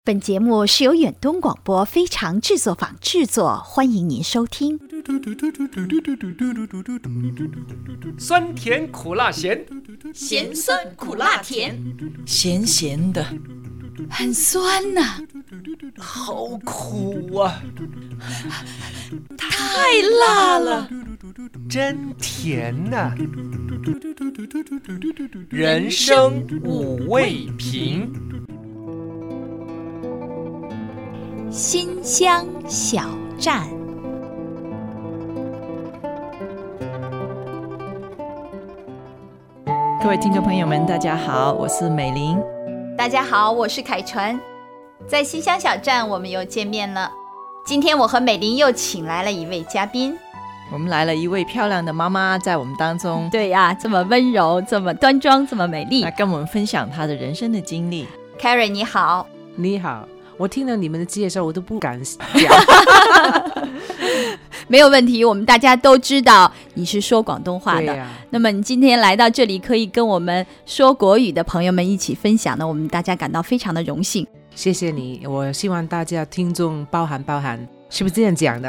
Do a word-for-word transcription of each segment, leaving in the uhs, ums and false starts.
本节目是由远东广播非常制作坊制作，欢迎您收听。 酸甜苦辣咸， 咸酸苦辣甜， 咸咸的， 很酸呐、啊， 好苦啊， 太辣了， 真甜呐、啊！人生五味瓶。 新乡小站， 各位听众朋友们大家好，我是美玲。 大家好，我是凯纯。在新乡小站我们又见面了，今天我和美玲又请来了一位嘉宾， 我们来了一位漂亮的妈妈在我们当中。 对呀、啊，这么温柔，这么端庄，这么美丽， 来跟我们分享她的人生的经历。 Carrie 你好。 你好，我听了你们的介绍我都不敢讲没有问题，我们大家都知道你是说广东话的、啊、那么你今天来到这里可以跟我们说国语的朋友们一起分享呢，我们大家感到非常的荣幸。 谢谢你，我希望大家听众包涵包涵，是不是这样讲的？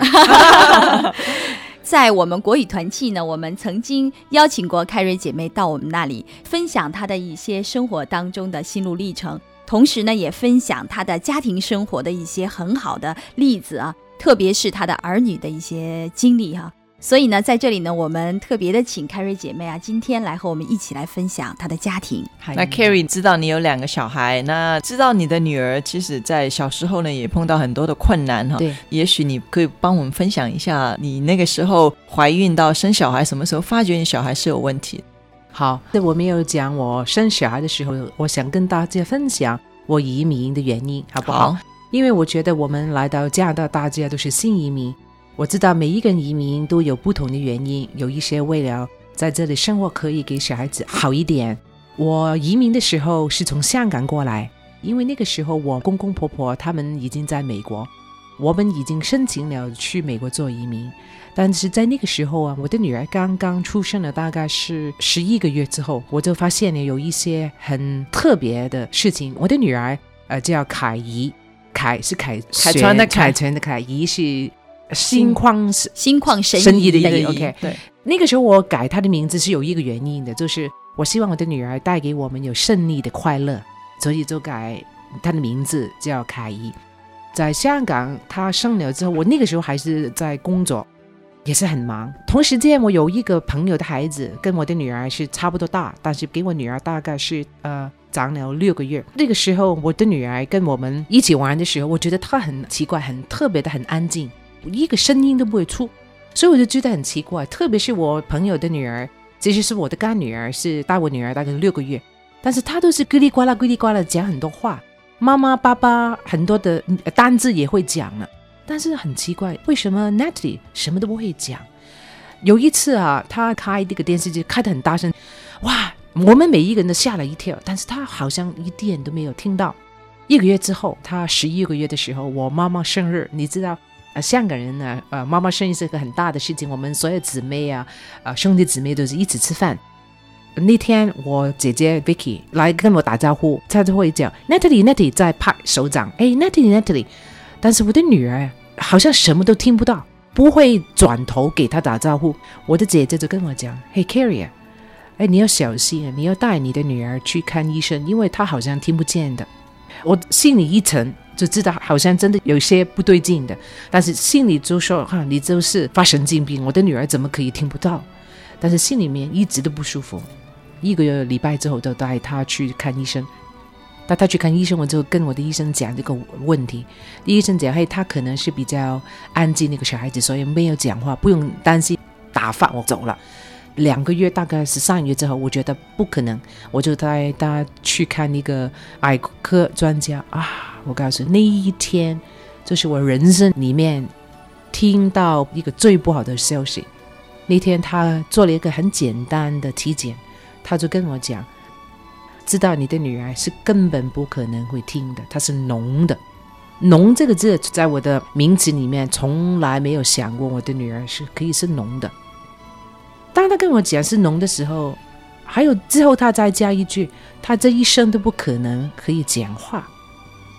在我们国语团契呢，我们曾经邀请过凯瑞姐妹到我们那里分享她的一些生活当中的心路历程，同时呢也分享她的家庭生活的一些很好的例子啊，特别是她的儿女的一些经历哈、啊。所以呢在这里呢我们特别的请凯瑞姐妹啊今天来和我们一起来分享她的家庭。 那 Carrie 知道你有两个小孩，那知道你的女儿其实在小时候呢也碰到很多的困难哈。 对， 也许你可以帮我们分享一下你那个时候怀孕到生小孩什么时候发觉你小孩是有问题。 好，我没有讲我生小孩的时候，我想跟大家分享我移民的原因好不好？好，因为我觉得我们来到加拿大大家都是新移民，我知道每一个人移民都有不同的原因，有一些为了在这里生活可以给小孩子好一点。我移民的时候是从香港过来，因为那个时候我公公婆婆他们已经在美国，我们已经申请了去美国做移民，但是在那个时候啊，我的女儿刚刚出生了大概是十一个月之后，我就发现有一些很特别的事情。我的女儿呃叫凯怡，凯是凯凯川的凯， 凯川的凯，怡是心旷心旷神怡的怡。 OK， 对， 那个时候我改她的名字是有一个原因的，就是我希望我的女儿带给我们有胜利的快乐，所以就改她的名字叫凯怡。在香港她生了之后，我那个时候还是在工作，也是很忙。同时间我有一个朋友的孩子跟我的女儿是差不多大，但是给我女儿大概是呃长了六个月。那个时候我的女儿跟我们一起玩的时候，我觉得她很奇怪，很特别的很安静，一个声音都不会出，所以我就觉得很奇怪。特别是我朋友的女儿，其实是我的干女儿，是大我女儿大概六个月，但是她都是叽里呱啦叽里呱啦讲很多话，妈妈爸爸很多的单字也会讲了，但是很奇怪，为什么 Natalie 什么都不会讲？有一次啊，她开这个电视机开得很大声，哇，我们每一个人都吓了一跳，但是她好像一点都没有听到。一个月之后，她十一个月的时候，我妈妈生日，你知道呃，香港人呢，呃，妈妈生日是个很大的事情，我们所有姊妹啊，呃，兄弟姊妹都是一起吃饭。那天我姐姐 Vicky 来跟我打招呼，她就会讲 Natalie Natalie 在拍手掌，哎 Natalie Natalie， 但是我的女儿好像什么都听不到，不会转头给她打招呼。我的姐姐就跟我讲，嘿 Carrie， 哎，你要小心，你要带你的女儿去看医生，因为她好像听不见的。我心里一沉就知道好像真的有些不对劲的，但是心里就说、啊、你就是发神经病，我的女儿怎么可以听不到？但是心里面一直都不舒服。一个礼拜之后就带她去看医生，带她去看医生，我就跟我的医生讲这个问题。医生讲，嘿，她可能是比较安静那个小孩子，所以没有讲话，不用担心，打发我走了。两个月大概是三个月之后，我觉得不可能，我就带他去看一个癌科专家啊！我告诉你，那一天就是我人生里面听到一个最不好的消息。那天他做了一个很简单的体检，他就跟我讲，知道你的女儿是根本不可能会听的，她是聋的。聋这个字在我的名字里面从来没有想过我的女儿是可以是聋的。当他跟我讲是聋的时候，还有之后他再加一句，他这一生都不可能可以讲话。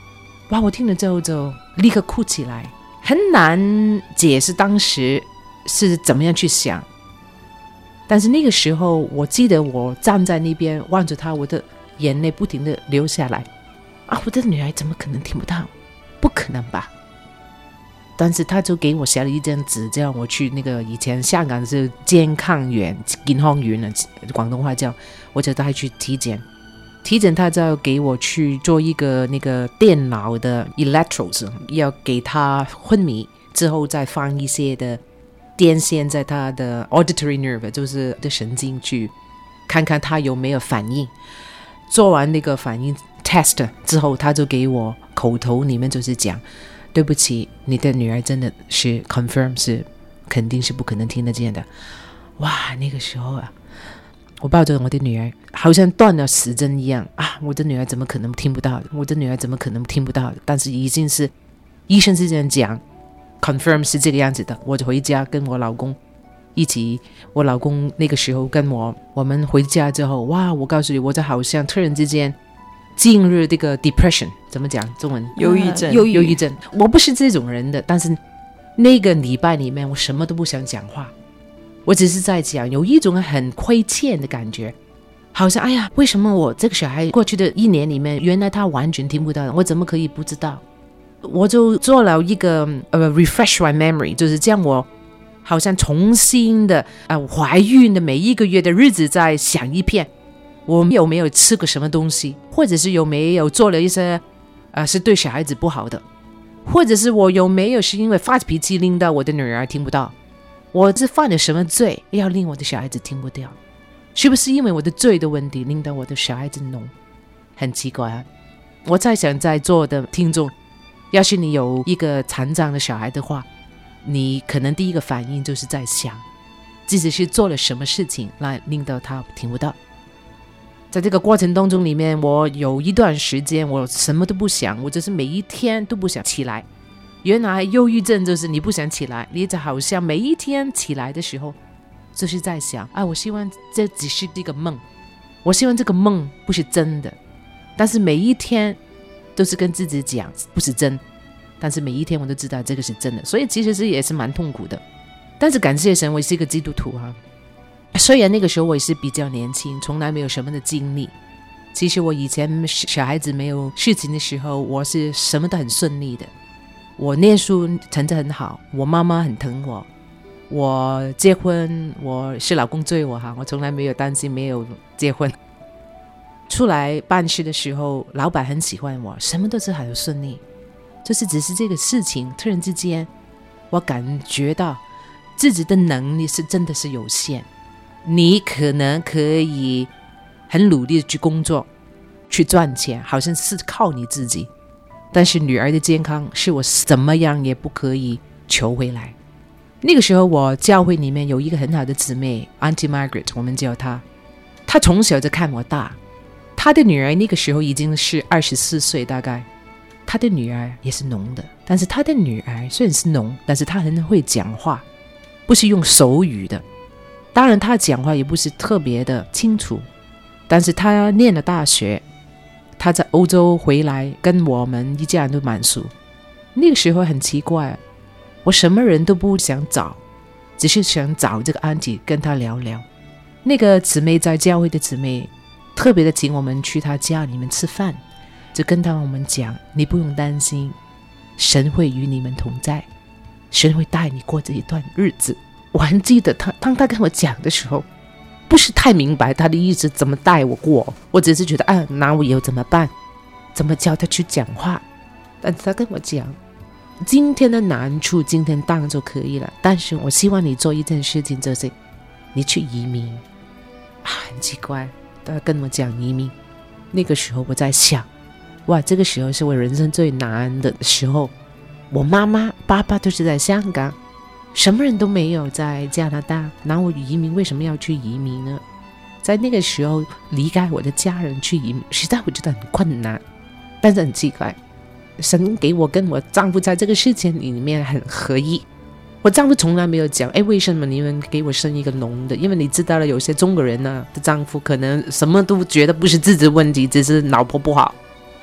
哇，我听了之后就立刻哭起来，很难解释当时是怎么样去想。但是那个时候我记得我站在那边望着他，我的眼泪不停地流下来啊！我的女儿怎么可能听不到？不可能吧？但是他就给我写了一张纸，叫我去那个以前香港是健康院、健康院的广东话叫，我就带去体检。体检他就要给我去做一个那个电脑的 electrodes， 要给他昏迷之后再放一些的电线在他的 auditory nerve， 就是的神经，去看看他有没有反应。做完那个反应 test 之后，他就给我口头里面就是讲，对不起，你的女儿真的是 confirm 是肯定是不可能听得见的。哇，那个时候啊，我抱着我的女儿好像断了时针一样啊！我的女儿怎么可能听不到的？我的女儿怎么可能听不到的？但是已经是医生是这样讲 confirm 是这个样子的。我就回家跟我老公一起，我老公那个时候跟我我们回家之后，哇，我告诉你，我就好像突然之间进入这个 depression， 怎么讲中文？ 忧郁症。 忧郁症。我不是这种人的，但是那个礼拜里面我什么都不想讲话，我只是在讲，有一种很亏欠的感觉，好像哎呀，为什么我这个小孩过去的一年里面，原来他完全听不到，我怎么可以不知道？我就做了一个呃 refresh my memory， 就是这样，我好像重新的呃怀孕的每一个月的日子再想一遍，我有没有吃过什么东西，或者是有没有做了一些呃是对小孩子不好的，或者是我有没有是因为发脾气令到我的女儿听不到，我是犯了什么罪要令我的小孩子听不到？是不是因为我的罪的问题令到我的小孩子聋？很奇怪啊！我在想，在座的听众，要是你有一个残障的小孩的话，你可能第一个反应就是在想自己是做了什么事情来令到他听不到。在这个过程当中里面，我有一段时间我什么都不想，我就是每一天都不想起来。原来忧郁症就是你不想起来，你就好像每一天起来的时候就是在想，啊，我希望这只是一个梦，我希望这个梦不是真的，但是每一天都是跟自己讲不是真，但是每一天我都知道这个是真的，所以其实是也是蛮痛苦的。但是感谢神，我是一个基督徒啊。虽然那个时候我也是比较年轻，从来没有什么的经历，其实我以前小孩子没有事情的时候，我是什么都很顺利的。我念书成绩很好，我妈妈很疼我，我结婚我是老公追我哈，我从来没有担心没有结婚。出来办事的时候，老板很喜欢我，什么都是很顺利，就是只是这个事情突然之间我感觉到自己的能力是真的是有限。你可能可以很努力的去工作去赚钱，好像是靠你自己，但是女儿的健康是我怎么样也不可以求回来。那个时候我教会里面有一个很好的姊妹 Auntie Margaret， 我们叫她，她从小就看我大，她的女儿那个时候已经是二十四岁大概，她的女儿也是聋的，但是她的女儿虽然是聋，但是她很会讲话，不是用手语的，当然她讲话也不是特别的清楚，但是她念了大学，她在欧洲回来跟我们一家人都蛮熟。那个时候很奇怪，我什么人都不想找，只是想找这个安迪跟她聊聊。那个姊妹在教会的姊妹特别的请我们去她家里面吃饭，就跟他们讲，你不用担心，神会与你们同在，神会带你过这一段日子。我还记得他当他跟我讲的时候，不是太明白他的意思怎么带我过，我只是觉得啊，那我以后怎么办，怎么教他去讲话。但是他跟我讲，今天的难处今天当就可以了，但是我希望你做一件事情，就是你去移民啊。很奇怪，他跟我讲移民，那个时候我在想，哇，这个时候是我人生最难的时候。我妈妈爸爸都是在香港，什么人都没有在加拿大，那我移民为什么要去移民呢？在那个时候离开我的家人去移民，实在我觉得很困难。但是很奇怪，神给我跟我丈夫在这个事情里面很合意。我丈夫从来没有讲，哎，为什么你们给我生一个聋的？因为你知道了，有些中国人呢的丈夫可能什么都觉得不是自己的问题，只是老婆不好。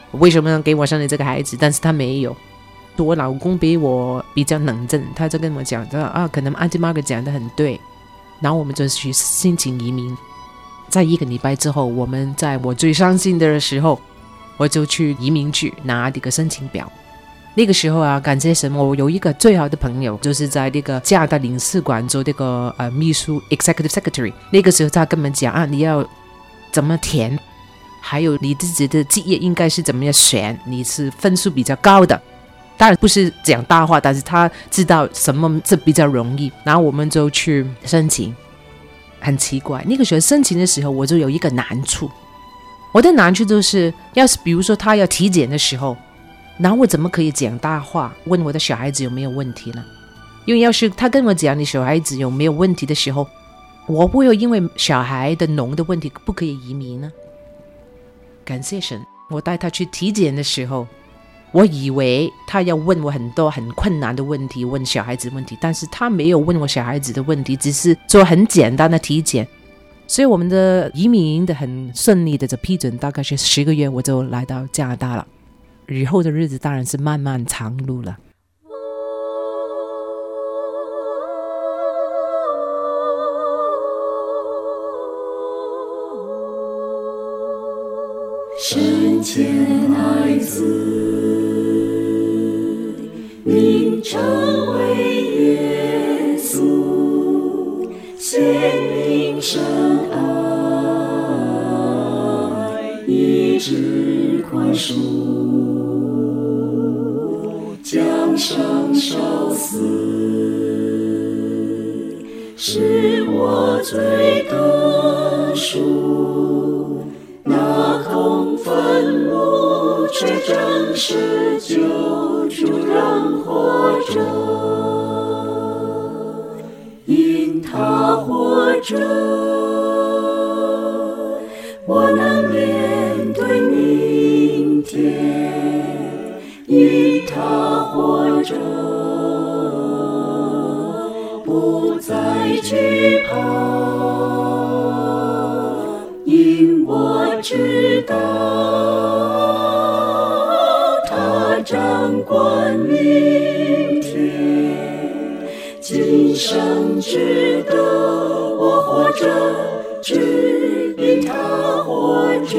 为什么给我生了这个孩子？但是他没有。我老公比我比较冷静，他就跟我讲的啊，可能 Auntie Margaret 讲的很对，然后我们就去申请移民。在一个礼拜之后，我们在我最伤心的时候，我就去移民局拿这个申请表。那个时候啊，感谢神，我有一个最好的朋友，就是在那个加拿大领事馆做这个呃秘书 Executive Secretary。那个时候他跟我们讲啊，你要怎么填，还有你自己的职业应该是怎么样选，你是分数比较高的。当然不是讲大话，但是他知道什么是比较容易，然后我们就去申请。很奇怪，那个时候申请的时候我就有一个难处，我的难处就是要是比如说他要体检的时候，然后我怎么可以讲大话问我的小孩子有没有问题呢？因为要是他跟我讲你小孩子有没有问题的时候，我不会因为小孩的脓的问题不可以移民呢？感谢神，我带他去体检的时候，我以为他要问我很多很困难的问题，问小孩子问题，但是他没有问我小孩子的问题，只是做很简单的体检。所以我们的移民的很顺利的就批准，大概是十个月我就来到加拿大了。以后的日子当然是漫漫长路了。 圣前爱子，名称为耶稣，显明神爱，医治宽恕，将生受死，使我罪得赎。那空坟墓却真是救主人活着，因他活着，我能面对明天，因他活着，不再惧怕，因我知道他掌管明天，今生值得我活着，只因他活着。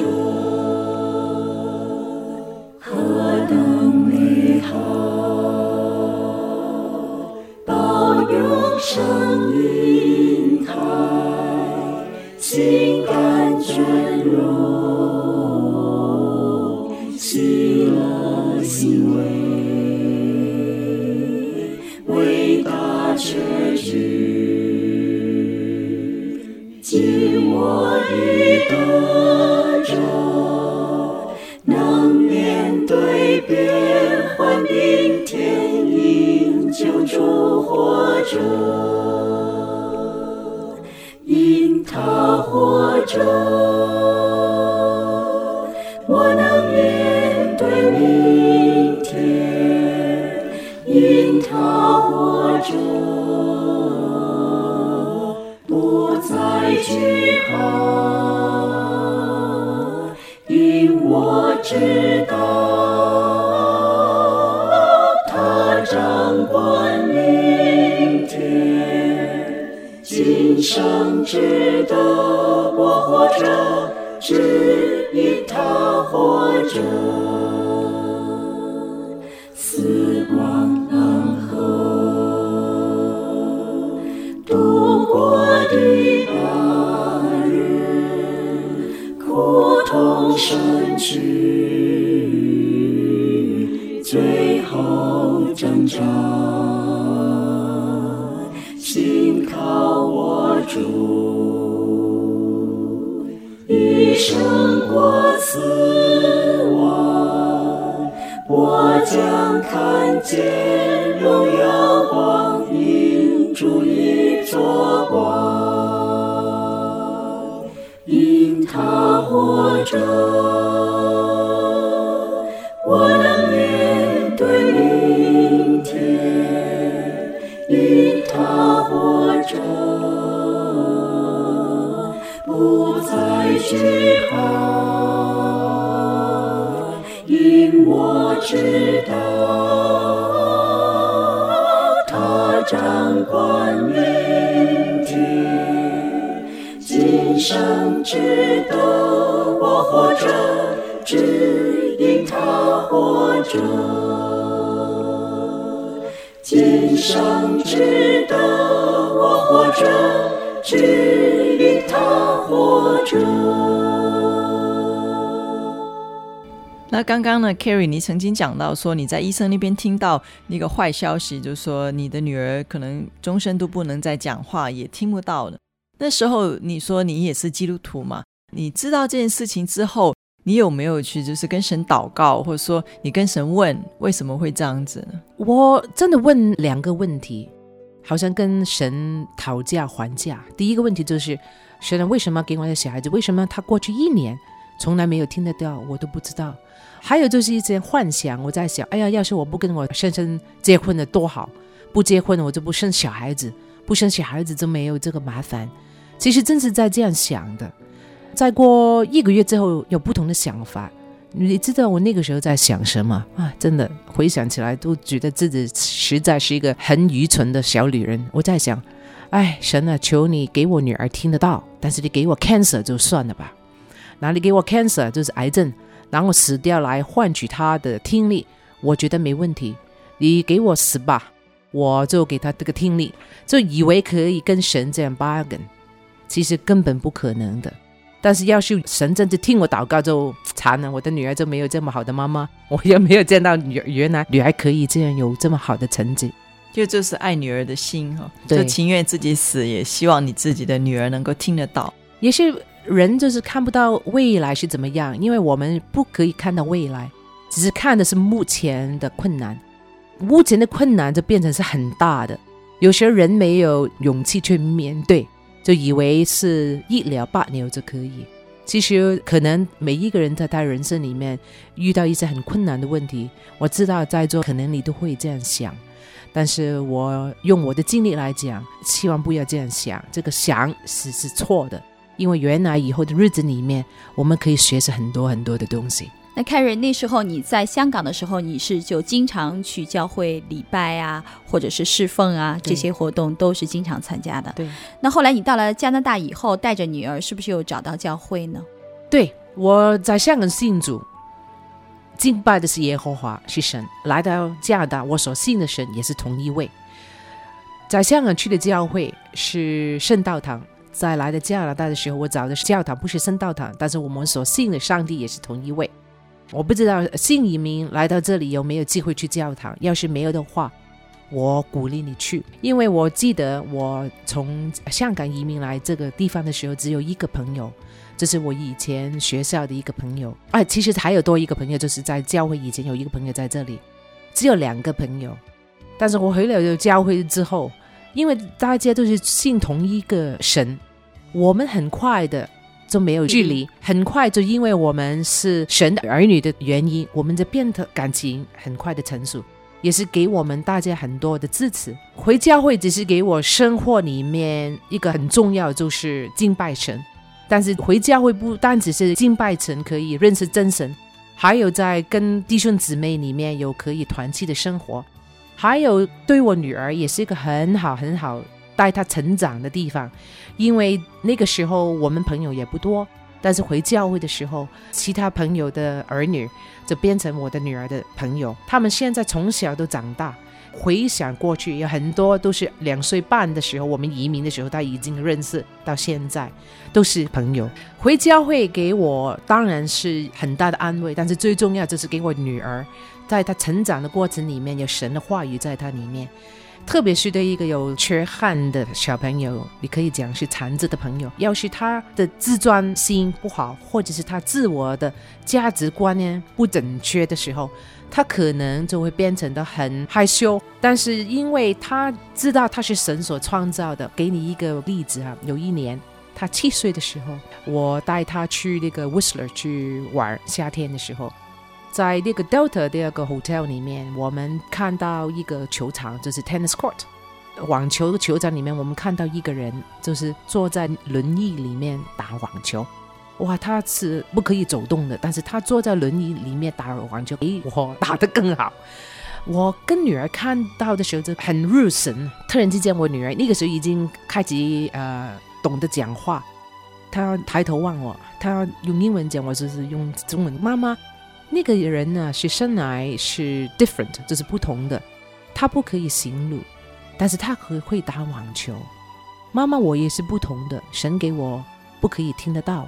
何等美好，保佑生命海，心甘全荣，喜乐欣慰，伟大确据，今我已得着，能面对变幻明天，因救主活着，因他活着，我能面对明天，因他活着，不再惧怕，因我知道他掌管明天，今生值得我活着，只因他活着。死光冷河度过的那日，苦痛身躯，最后挣扎，心靠我主，一生过死亡，我将看见荣耀光，因主已作光，因他活着，我能面对明天，因他活着，不再惧怕，因我知道他掌管明天，今生值得我活着，只因他活着，今生值得我活着，只因他活着。 那刚刚呢 Carrie 你曾经讲到说你在医生那边听到那个坏消息，就是说你的女儿可能终身都不能再讲话，也听不到了。那时候你说你也是基督徒嘛，你知道这件事情之后，你有没有去就是跟神祷告，或者说你跟神问为什么会这样子呢？ 我真的问两个问题，好像跟神讨价还价。第一个问题就是神为什么给我的小孩子，为什么他过去一年从来没有听得到，我都不知道。还有就是一些幻想，我在想，哎呀，要是我不跟我先生结婚了多好，不结婚我就不生小孩子，不生小孩子就没有这个麻烦。其实真是在这样想的。再过一个月之后有不同的想法，你知道我那个时候在想什么啊？真的回想起来都觉得自己实在是一个很愚蠢的小女人。我在想，哎，神啊，求你给我女儿听得到，但是你给我 cancer 就算了吧。哪里给我 cancer 就是癌症，然后死掉来换取她的听力，我觉得没问题。你给我死吧，我就给她这个听力，就以为可以跟神这样 bargain， 其实根本不可能的。但是要是神真的听我祷告就惨了，我的女儿就没有这么好的妈妈，我也没有见到女原来女儿可以这样有这么好的成绩， 就就是爱女儿的心、哦、就情愿自己死也希望你自己的女儿能够听得到。 也是人就是看不到未来是怎么样，因为我们不可以看到未来，只是看的是目前的困难，目前的困难就变成是很大的，有时候人没有勇气去面对，就以为是一了百了就可以。其实可能每一个人在他人生里面遇到一些很困难的问题，我知道在座可能你都会这样想，但是我用我的经历来讲，希望不要这样想，这个想是是错的，因为原来以后的日子里面我们可以学习很多很多的东西。 那凯瑞，那时候你在香港的时候，你是就经常去教会礼拜啊，或者是侍奉啊，这些活动都是经常参加的。 对。 那后来你到了加拿大以后，带着女儿是不是有找到教会呢？ 对，我在香港信主，敬拜的是耶和华，是神。来到加拿大，我所信的神也是同一位。在香港去的教会是圣道堂，在来到加拿大的时候，我找的教堂不是圣道堂，但是我们所信的上帝也是同一位。我不知道新移民来到这里有没有机会去教堂，要是没有的话，我鼓励你去。因为我记得我从香港移民来这个地方的时候，只有一个朋友，这是我以前学校的一个朋友、啊、其实还有多一个朋友，就是在教会以前有一个朋友在这里，只有两个朋友。但是我回了教会之后，因为大家都是信同一个神，我们很快的就没有距离，很快就因为我们是神的儿女的原因，我们就变得感情很快的成熟，也是给我们大家很多的支持。回教会只是给我生活里面一个很重要，就是敬拜神。但是回教会不单只是敬拜神，可以认识真神，还有在跟弟兄姊妹里面有可以团契的生活，还有对我女儿也是一个很好很好带她成长的地方。因为那个时候我们朋友也不多，但是回教会的时候，其他朋友的儿女就变成我的女儿的朋友，他们现在从小都长大。回想过去，有很多都是两岁半的时候我们移民的时候他已经认识，到现在都是朋友。回教会给我当然是很大的安慰，但是最重要就是给我女儿在她成长的过程里面有神的话语在她里面。特别是对一个有缺憾的小朋友，你可以讲是残疾的朋友，要是他的自尊心不好，或者是他自我的价值观念不正确的时候，他可能就会变成的很害羞。但是因为他知道他是神所创造的，给你一个例子啊，有一年他七岁的时候，我带他去那个 Whistler 去玩，夏天的时候在那个 Delta 的那个 hotel 里面，我们看到一个球场，就是 tennis court 网球球场里面，我们看到一个人就是坐在轮椅里面打网球。 哇，他是不可以走动的，但是他坐在轮椅里面打网球比我打得更好。我跟女儿看到的时候就很入神，突然之间我女儿那个时候已经开始呃懂得讲话，她抬头望我，她用英文讲，我就是用中文。妈妈，那个人呢是生来是 different， 就是不同的，他不可以行路，但是他可会打网球。妈妈，我也是不同的，神给我不可以听得到，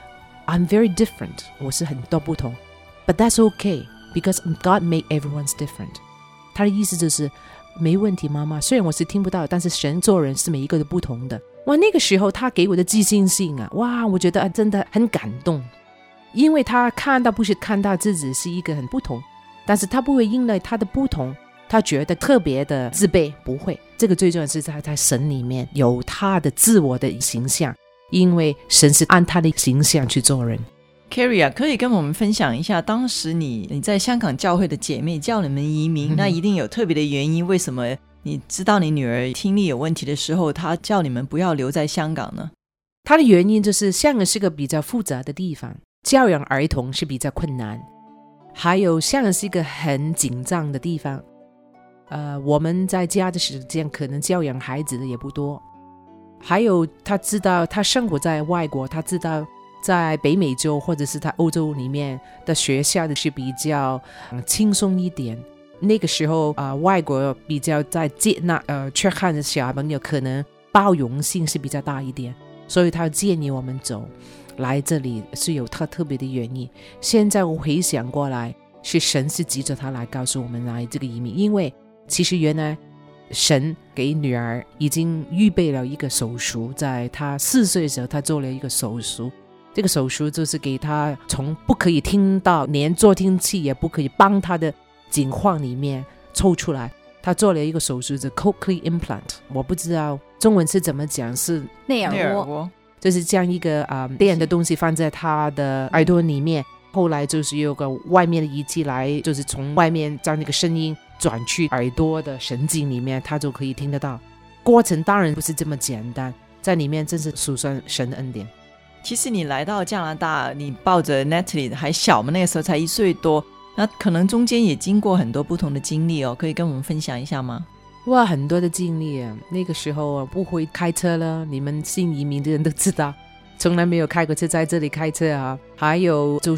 I'm very different， 我是很多不同， But that's okay because God made everyone's different。 他的意思就是没问题妈妈，虽然我是听不到，但是神做人是每一个都不同的。哇，那个时候他给我的自信心啊，哇，我觉得、啊、真的很感动，因为他看到不是看到自己是一个很不同，但是他不会因为他的不同他觉得特别的自卑，不会。这个最重要是他在神里面有他的自我的形象，因为神是按他的形象去做人。 Carrie 啊，可以跟我们分享一下当时你你在香港教会的姐妹叫你们移民、嗯、那一定有特别的原因，为什么你知道你女儿听力有问题的时候她叫你们不要留在香港呢？ 她的原因就是香港是个比较复杂的地方，教养儿童是比较困难，还有香港是一个很紧张的地方，呃，我们在家的时间可能教养孩子的也不多，还有她知道她生活在外国，她知道在北美洲或者是在欧洲里面的学校是比较、嗯、轻松一点。那个时候、呃、外国比较在接纳呃缺憾的小朋友，可能包容性是比较大一点，所以他建议我们走来这里是有他特别的原因。现在我回想过来，是神是急着他来告诉我们来这个移民，因为其实原来神给女儿已经预备了一个手术，在她四岁的时候她做了一个手术，这个手术就是给她从不可以听到，连助听器也不可以帮她的情况里面抽出来，她做了一个手术是 cochlear implant， 我不知道中文是怎么讲，是内耳蜗， 就是这样一个、呃、电的东西放在她的耳朵里面，后来就是有个外面的仪器来，就是从外面将那个声音转去耳朵的神经里面，她就可以听得到。过程当然不是这么简单，在里面真是数算神的恩典。 其实你来到加拿大，你抱着 Natalie 还小嘛，那个时候才一岁多，那可能中间也经过很多不同的经历哦，可以跟我们分享一下吗？ 哇，很多的经历啊！那个时候啊，不会开车了，你们新移民的人都知道，从来没有开过车，在这里开车啊。还有就是，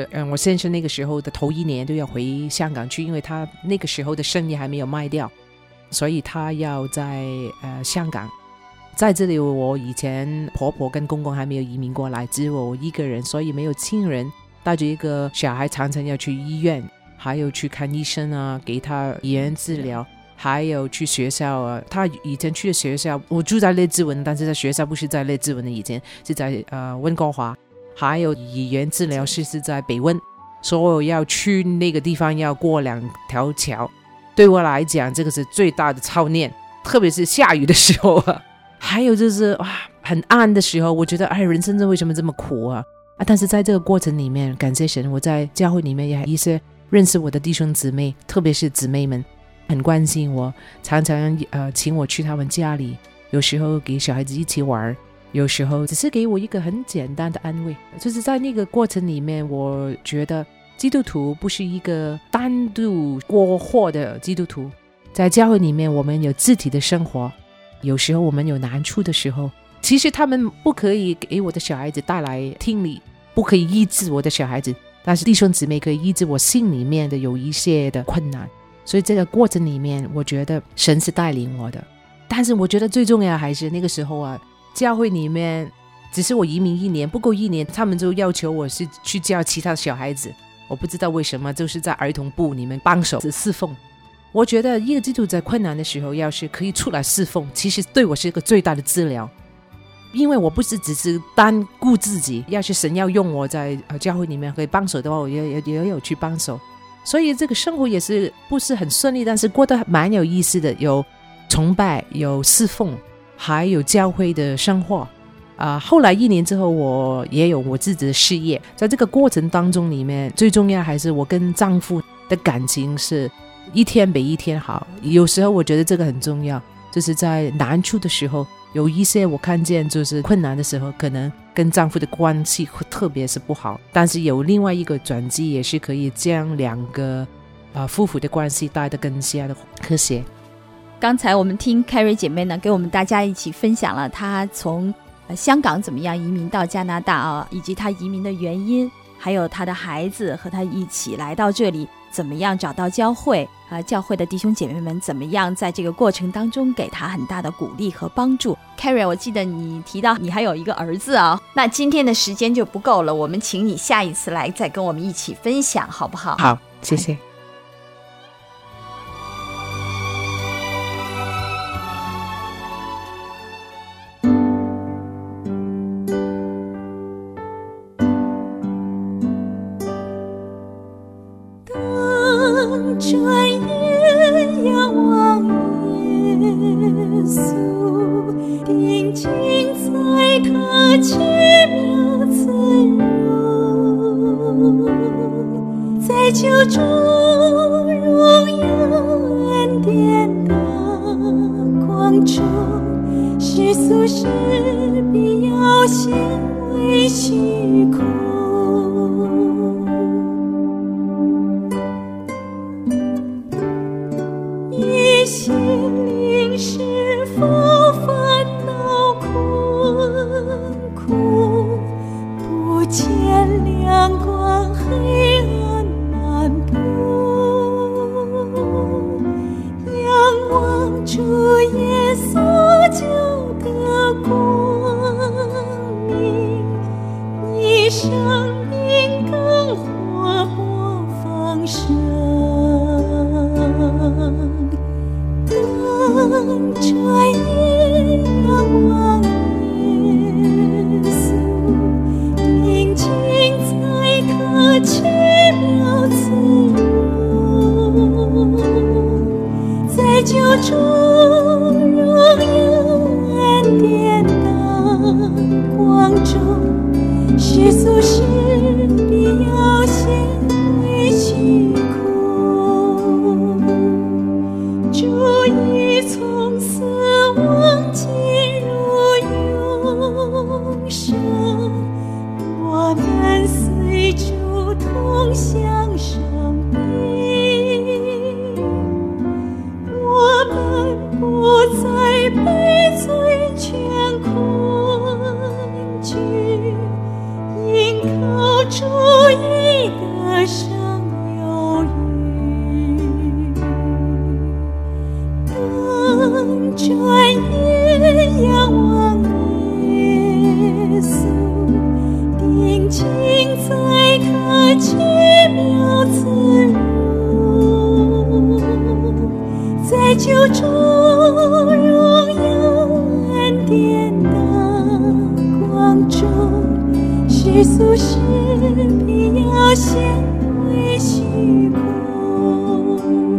嗯，我先生那个时候的头一年都要回香港去，因为他那个时候的生意还没有卖掉，所以他要在呃香港。在这里我以前婆婆跟公公还没有移民过来，只有我一个人，所以没有亲人，带着一个小孩常常要去医院，还有去看医生啊，给他语言治疗，还有去学校啊。他以前去的学校，我住在列治文，但是在学校不是在列治文的，以前是在呃温哥华，还有语言治疗室是在北温，所以要去那个地方要过两条桥，对我来讲这个是最大的操练，特别是下雨的时候啊。还有就是哇，很暗的时候，我觉得哎，人生为什么这么苦啊？啊！但是在这个过程里面，感谢神，我在教会里面也一些认识我的弟兄姊妹，特别是姊妹们，很关心我，常常呃请我去他们家里，有时候给小孩子一起玩，有时候只是给我一个很简单的安慰。就是在那个过程里面，我觉得基督徒不是一个单独过活的基督徒，在教会里面我们有自己的生活。有时候我们有难处的时候，其实他们不可以给我的小孩子带来听力，不可以医治我的小孩子，但是弟兄姊妹可以医治我心里面的有一些的困难。所以这个过程里面，我觉得神是带领我的。但是我觉得最重要还是那个时候啊，教会里面只是我移民一年，不够一年，他们就要求我是去教其他的小孩子，我不知道为什么，就是在儿童部里面帮手侍奉。我觉得一个基督徒在困难的时候要是可以出来侍奉，其实对我是一个最大的治疗，因为我不是只是单顾自己，要是神要用我在教会里面可以帮手的话，我 也, 也, 也有去帮手。所以这个生活也是不是很顺利，但是过得蛮有意思的，有崇拜，有侍奉，还有教会的生活、呃、后来一年之后我也有我自己的事业。在这个过程当中里面，最重要还是我跟丈夫的感情是一天比一天好。有时候我觉得这个很重要，就是在难处的时候有一些我看见就是困难的时候可能跟丈夫的关系特别是不好，但是有另外一个转机也是可以将两个、呃、夫妇的关系带得更加的和谐。 刚才我们听 Carrie 姐妹呢给我们大家一起分享了她从、呃、香港怎么样移民到加拿大啊，以及她移民的原因，还有她的孩子和她一起来到这里怎么样找到教会、呃、教会的弟兄姐妹们怎么样在这个过程当中给她很大的鼓励和帮助。 Carrie 我记得你提到你还有一个儿子啊，那今天的时间就不够了，我们请你下一次来再跟我们一起分享好不好？ 好，谢谢。 转眼仰望耶稣，定睛在他奇妙慈容，在救主荣耀恩典的光中，世俗是必要显为虚空。心灵是否烦恼困苦，不见亮光，黑暗漫步，仰望主耶稣救的光明，你生命更活泼丰盛。转眼仰望耶稣，定睛在他奇妙慈容，在救主荣耀恩典的光中，世俗是必要显为虚空。主已从死亡进入永生，我们随主同享生命，我们不再被罪权困居，因靠主已得胜有余。当转眼仰望耶稣，定睛在他奇妙慈容，在救主荣耀恩典的光中，世俗是必要显为虚空。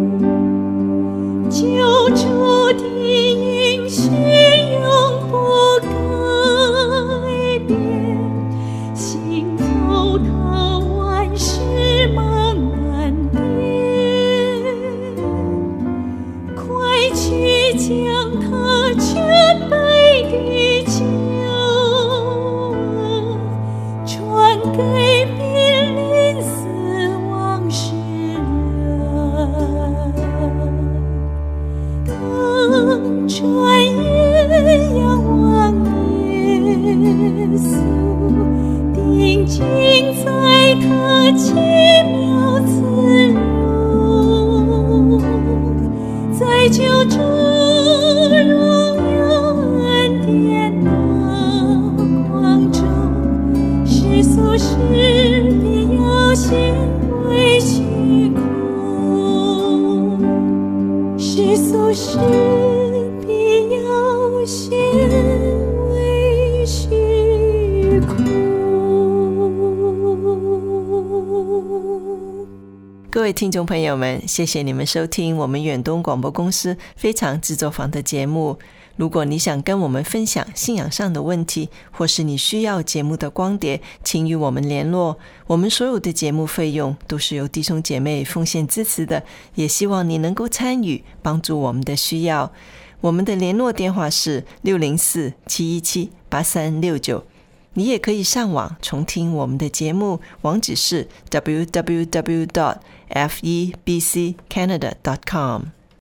救主的应许永不改变，心头他万事蒙恩典，快去将他全备的救恩传给濒临死亡时人。当转眼仰望耶稣，定睛在他奇妙慈容，在救主荣耀恩典的光中，世俗是必要显为虚空，世俗是必要显为虚空。 各位听众朋友们，谢谢你们收听我们远东广播公司非常制作坊的节目。如果你想跟我们分享信仰上的问题，或是你需要节目的光碟，请与我们联络。我们所有的节目费用都是由弟兄姐妹奉献支持的，也希望你能够参与，帮助我们的需要。 我们的联络电话是六零四七一七八三六九。你也可以上网重听我们的节目，网址是 double u double u double u dot f e b c canada dot com。